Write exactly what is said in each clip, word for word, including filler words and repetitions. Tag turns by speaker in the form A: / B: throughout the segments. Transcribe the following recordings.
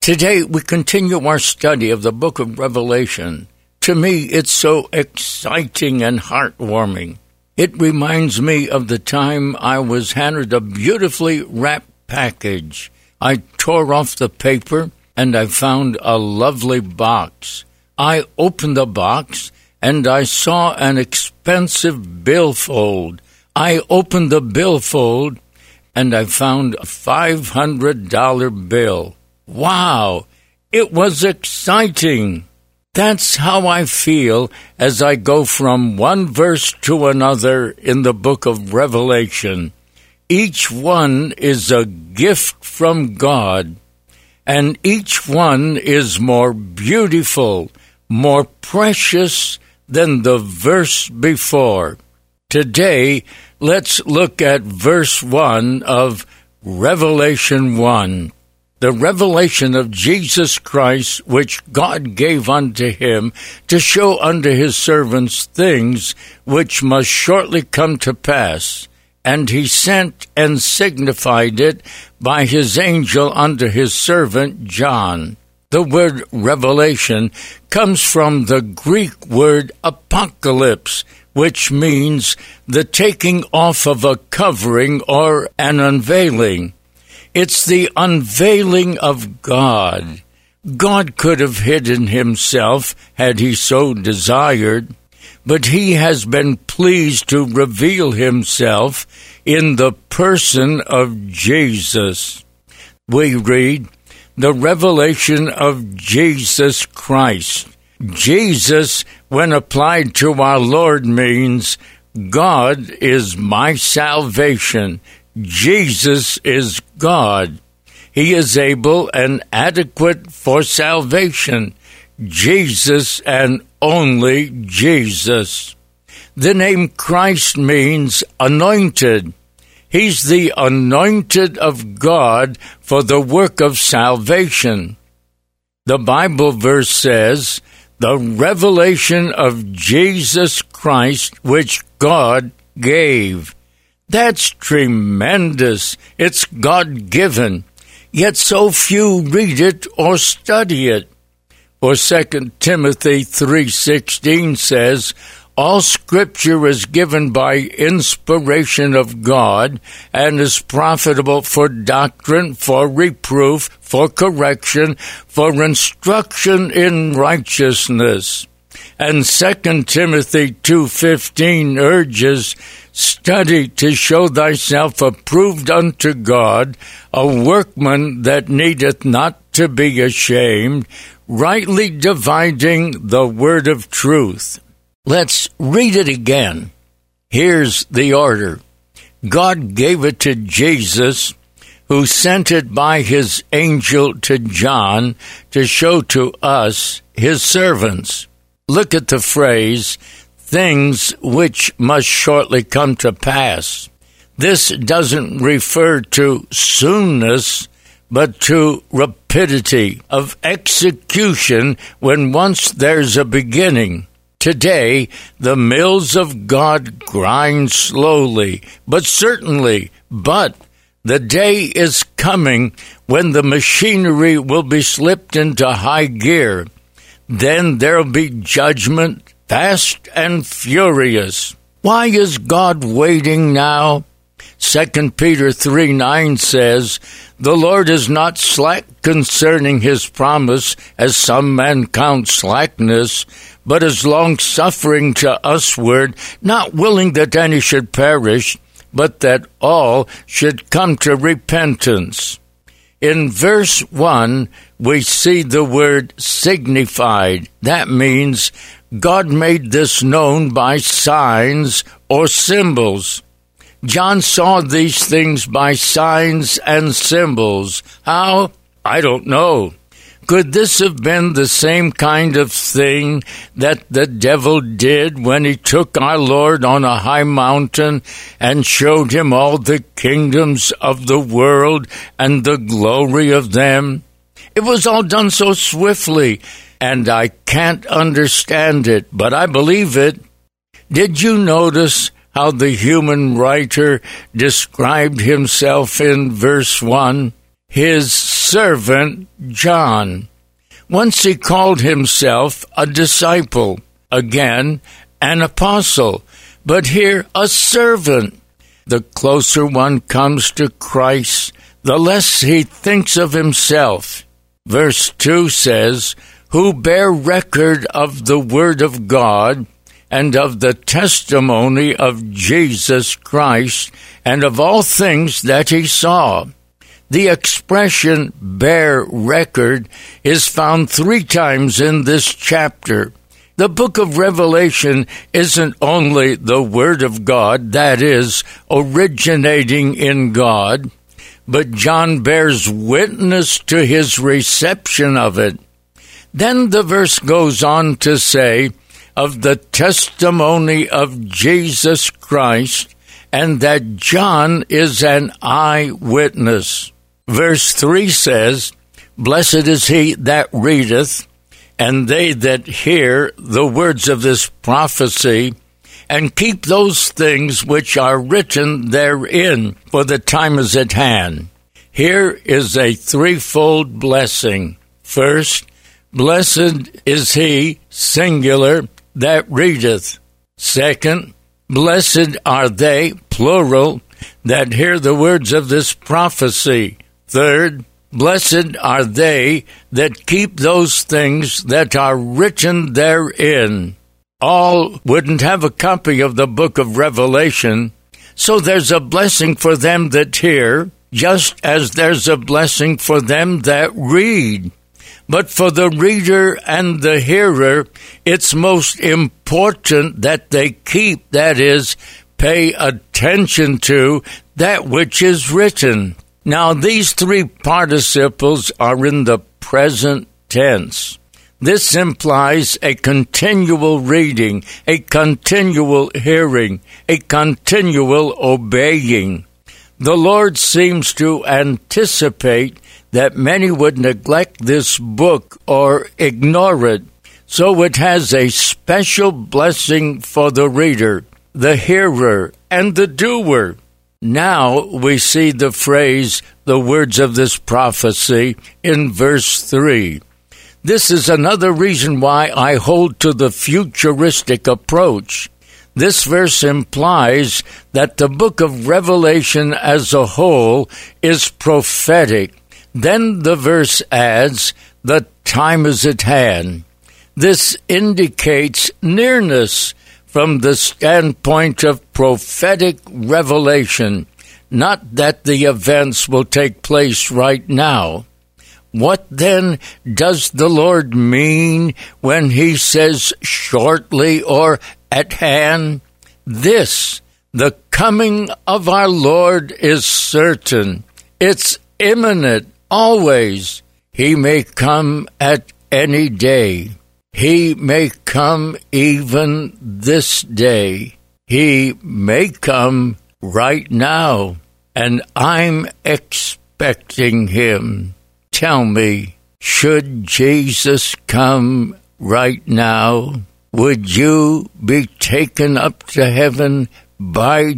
A: Today we continue our study of the book of Revelation. To me, it's so exciting and heartwarming. It reminds me of the time I was handed a beautifully wrapped package. I tore off the paper and I found a lovely box. I opened the box and I saw an expensive billfold. I opened the billfold and I found a five hundred dollar bill. Wow! It was exciting. That's how I feel as I go from one verse to another in the book of Revelation. Each one is a gift from God, and each one is more beautiful, more precious than the verse before. Today, let's look at verse one of Revelation one. The revelation of Jesus Christ, which God gave unto him to show unto his servants things which must shortly come to pass. And he sent and signified it by his angel unto his servant John. The word revelation comes from the Greek word apocalypse, which means the taking off of a covering or an unveiling. It's the unveiling of God. God could have hidden himself had he so desired, but he has been pleased to reveal himself in the person of Jesus. We read, the revelation of Jesus Christ. Jesus, when applied to our Lord, means God is my salvation. Jesus is God. He is able and adequate for salvation. Jesus and only Jesus. The name Christ means anointed. He's the anointed of God for the work of salvation. The Bible verse says, the revelation of Jesus Christ which God gave. That's tremendous. It's God-given. Yet so few read it or study it. For Second Timothy three sixteen says, all Scripture is given by inspiration of God and is profitable for doctrine, for reproof, for correction, for instruction in righteousness. And Second Timothy two fifteen urges, study to show thyself approved unto God, a workman that needeth not to be ashamed, rightly dividing the word of truth. Let's read it again. Here's the order. God gave it to Jesus, who sent it by his angel to John to show to us, his servants. Look at the phrase, things which must shortly come to pass. This doesn't refer to soonness, but to rapidity of execution when once there's a beginning. Today, the mills of God grind slowly, but certainly, but the day is coming when the machinery will be slipped into high gear. Then there'll be judgment, fast and furious. Why is God waiting now? Second Peter three nine says, the Lord is not slack concerning his promise, as some men count slackness, but is long-suffering to usward, not willing that any should perish, but that all should come to repentance. In verse one, we see the word signified. That means God made this known by signs or symbols. John saw these things by signs and symbols. How? I don't know. Could this have been the same kind of thing that the devil did when he took our Lord on a high mountain and showed him all the kingdoms of the world and the glory of them? It was all done so swiftly, and I can't understand it, but I believe it. Did you notice how the human writer described himself in verse one? His servant John. Once he called himself a disciple, again an apostle, but here a servant. The closer one comes to Christ, the less he thinks of himself. Verse two says, who bear record of the word of God and of the testimony of Jesus Christ and of all things that he saw. The expression bear record is found three times in this chapter. The book of Revelation isn't only the Word of God, that is, originating in God, but John bears witness to his reception of it. Then the verse goes on to say, of the testimony of Jesus Christ, and that John is an eyewitness. Verse three says, blessed is he that readeth, and they that hear the words of this prophecy, and keep those things which are written therein, for the time is at hand. Here is a threefold blessing. First, blessed is he, singular, that readeth. Second, blessed are they, plural, that hear the words of this prophecy. Third, blessed are they that keep those things that are written therein. All wouldn't have a copy of the book of Revelation, so there's a blessing for them that hear, just as there's a blessing for them that read. But for the reader and the hearer, it's most important that they keep, that is, pay attention to that which is written. Now, these three participles are in the present tense. This implies a continual reading, a continual hearing, a continual obeying. The Lord seems to anticipate that many would neglect this book or ignore it, so it has a special blessing for the reader, the hearer, and the doer. Now we see the phrase, the words of this prophecy, in verse three. This is another reason why I hold to the futuristic approach. This verse implies that the book of Revelation as a whole is prophetic. Then the verse adds, the time is at hand. This indicates nearness from the standpoint of prophetic revelation, not that the events will take place right now. What then does the Lord mean when he says shortly or at hand? This, the coming of our Lord is certain. It's imminent, always. He may come at any day. He may come even this day. He may come right now, and I'm expecting him. Tell me, should Jesus come right now, would you be taken up to heaven by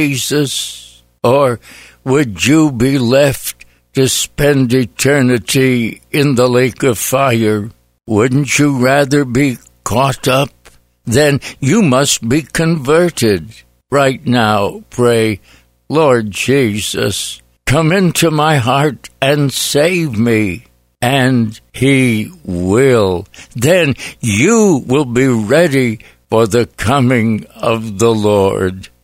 A: Jesus, or would you be left to spend eternity in the lake of fire? Wouldn't you rather be caught up? Then you must be converted. Right now, pray, Lord Jesus, come into my heart and save me. And he will. Then you will be ready for the coming of the Lord.